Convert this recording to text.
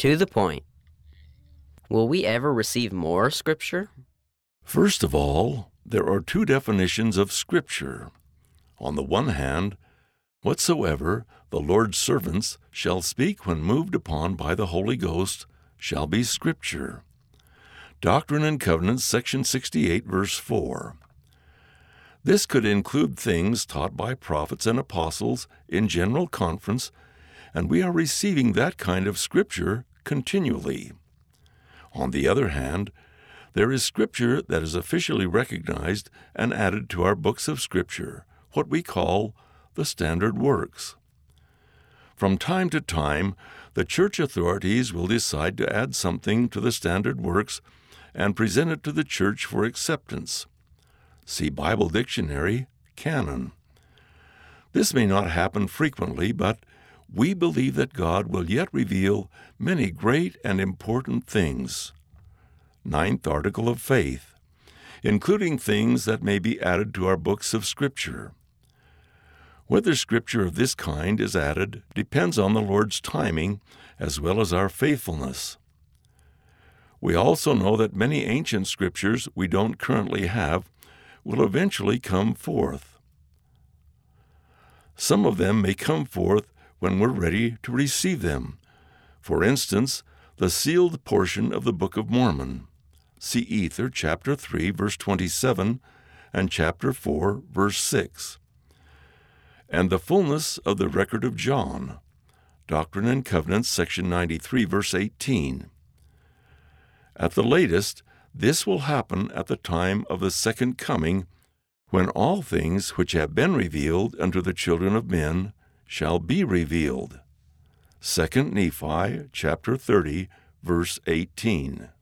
To the point. Will we ever receive more Scripture? First of all, there are two definitions of Scripture. On the one hand, whatsoever the Lord's servants shall speak when moved upon by the Holy Ghost shall be Scripture. Doctrine and Covenants, section 68, verse 4. This could include things taught by prophets and apostles in general conference, and we are receiving that kind of Scripture continually. On the other hand, there is Scripture that is officially recognized and added to our books of Scripture, what we call the standard works. From time to time, the church authorities will decide to add something to the standard works and present it to the church for acceptance. See Bible Dictionary, Canon. This may not happen frequently, but we believe that God will yet reveal many great and important things. Ninth Article of Faith, including things that may be added to our books of Scripture. Whether Scripture of this kind is added depends on the Lord's timing as well as our faithfulness. We also know that many ancient Scriptures we don't currently have will eventually come forth. Some of them may come forth when we're ready to receive them. For instance, the sealed portion of the Book of Mormon. See Ether, chapter 3, verse 27, and chapter 4, verse 6. And the fullness of the record of John. Doctrine and Covenants, section 93, verse 18. At the latest, this will happen at the time of the second coming, when all things which have been revealed unto the children of men shall be revealed. 2 Nephi, chapter 30, verse 18.